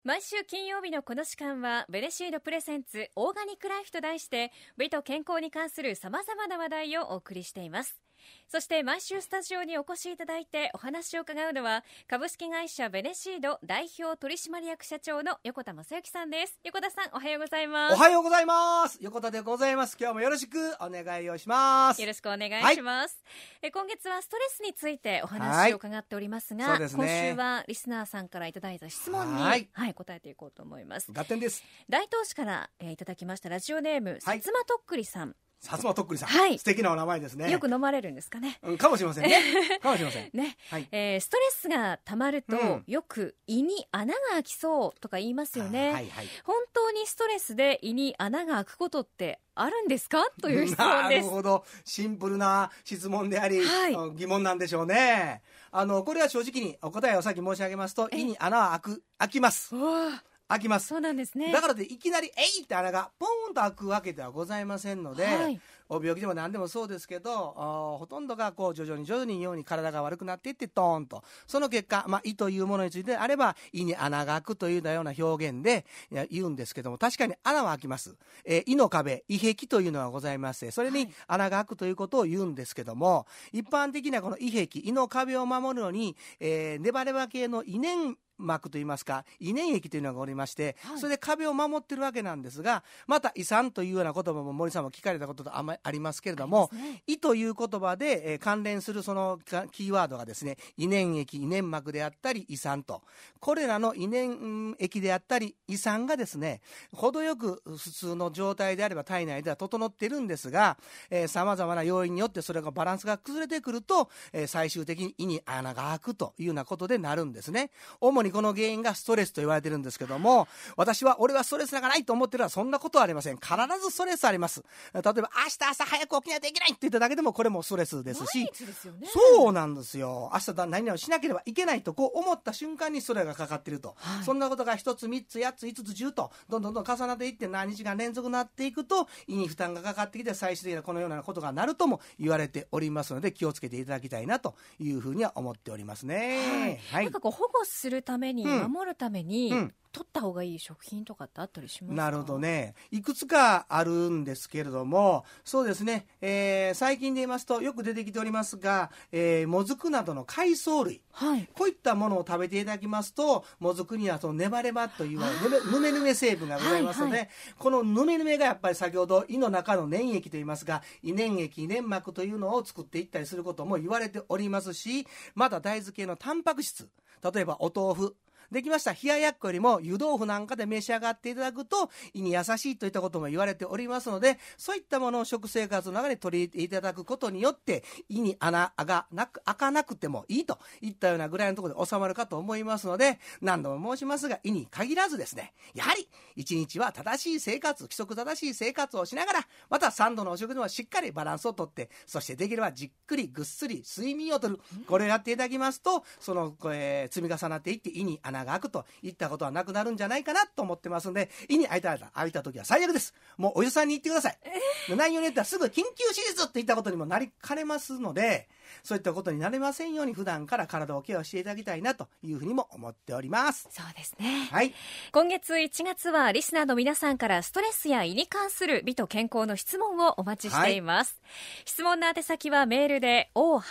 毎週金曜日のこの時間はベネシードプレゼンツオーガニックライフと題して美と健康に関する様々な話題をお送りしています。そして毎週スタジオにお越しいただいてお話を伺うのは株式会社ベネシード代表取締役社長の横田正幸さんです。横田さん、おはようございます。 おはようございます。横田でございます。今日もよろしくお願いをします。 よろしくお願いします、今月はストレスについてお話を伺っておりますが、 そうですね、 今週はリスナーさんからいただいた質問に、答えていこうと思います。 合点です。 大東市から、いただきましたラジオネーム、さつまとっくりさん。 さつまとっくりさん、素敵なお名前ですね。 よく飲まれるんですかね。 かもしれませんね。かもしれませんね。ストレスがたまると、よく胃に穴が開きそうとか言いますよね。本当にストレスで胃に穴が開くことってあるんですかという質問です。 なるほど、シンプルな質問であり、疑問なんでしょうね。これは正直にお答えを先申し上げますと、胃に穴は開きます。開きます。 そうなんですね。 だからでいきなりえいって穴がポーンと開くわけではございませんので、お病気でも何でもそうですけど、ほとんどがこう徐々にように体が悪くなっていってトーンと、その結果、胃というものについてあれば胃に穴が開くというような表現で言うんですけども、確かに穴は開きます。胃の壁、胃壁というのがございまして、それに穴が開くということを言うんですけども、一般的なこの胃壁、胃の壁を守るのに、ネバネバ系の胃粘膜といいますか胃粘液というのがおりまして、それで壁を守ってるわけなんですが、また胃酸というような言葉も森さんも聞かれたこととありますけれども、胃という言葉で、関連するそのキーワードがですね、胃粘液、胃粘膜であったり胃酸と、これらの胃粘液であったり胃酸がですね、程よく普通の状態であれば体内では整っているんですが、さまざまな要因によってそれがバランスが崩れてくると、最終的に胃に穴が開くというようなことでなるんですね。主にこの原因がストレスと言われてるんですけども、俺はストレスなんかないと思ってるのはそんなことはありません。必ずストレスあります。例えば明日朝早く起きないといけないって言っただけでもこれもストレスですし、そうなんですよ。明日何々しなければいけないとこう思った瞬間にストレスがかかっていると、そんなことが1つ3つ8つ5つ10とどんどん重なっていって何日間連続になっていくと胃に負担がかかってきて、最終的にはこのようなことがなるとも言われておりますので、気をつけていただきたいなというふうには思っておりますね。 なんかこう保護するために、守るために、取った方がいい食品とかってあったりしますか？ なるほどね。いくつかあるんですけれども、そうですね、最近で言いますとよく出てきておりますが、もずくなどの海藻類、こういったものを食べていただきますと、もずくにはそのネバネバというヌメヌメ成分がございますので、このヌメヌメがやっぱり先ほど胃の中の粘液といいますが、胃粘液、胃粘膜というのを作っていったりすることも言われておりますし、また大豆系のタンパク質、例えばお豆腐できました冷ややっこよりも湯豆腐なんかで召し上がっていただくと胃に優しいといったことも言われておりますので、そういったものを食生活の中に取り入れていただくことによって胃に穴が開かなくてもいいといったようなぐらいのところで収まるかと思いますので、何度も申しますが胃に限らずですね、やはり一日は正しい生活、規則正しい生活をしながら、また3度のお食事もしっかりバランスをとって、そしてできればじっくりぐっすり睡眠をとる、これをやっていただきますと、その、積み重なっていって胃に穴が開くといったことはなくなるんじゃないかなと思ってますので、胃に開いた時は最悪です。もうお医者さんに行ってください。内容によってはすぐ緊急手術っていったことにもなりかねますので、そういったことになれませんように普段から体をケアしていただきたいなというふうにも思っております。 そうですね。今月1月はリスナーの皆さんからストレスや胃に関する美と健康の質問をお待ちしています。質問の宛先はメールで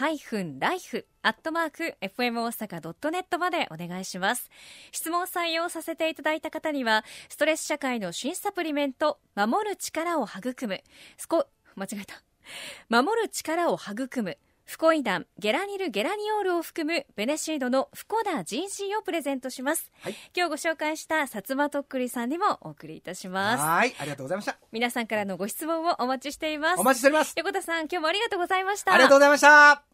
o-life@fmosaka.net までお願いします。質問を採用させていただいた方にはストレス社会の新サプリメント守る力を育むフコイダン、ゲラニル、ゲラニオールを含むベネシードのフコダ GG をプレゼントします。今日ご紹介したさつまとっくりさんにもお送りいたします。 ありがとうございました。 皆さんからのご質問をお待ちしています。 お待ちしております。 横田さん、今日もありがとうございました。 ありがとうございました。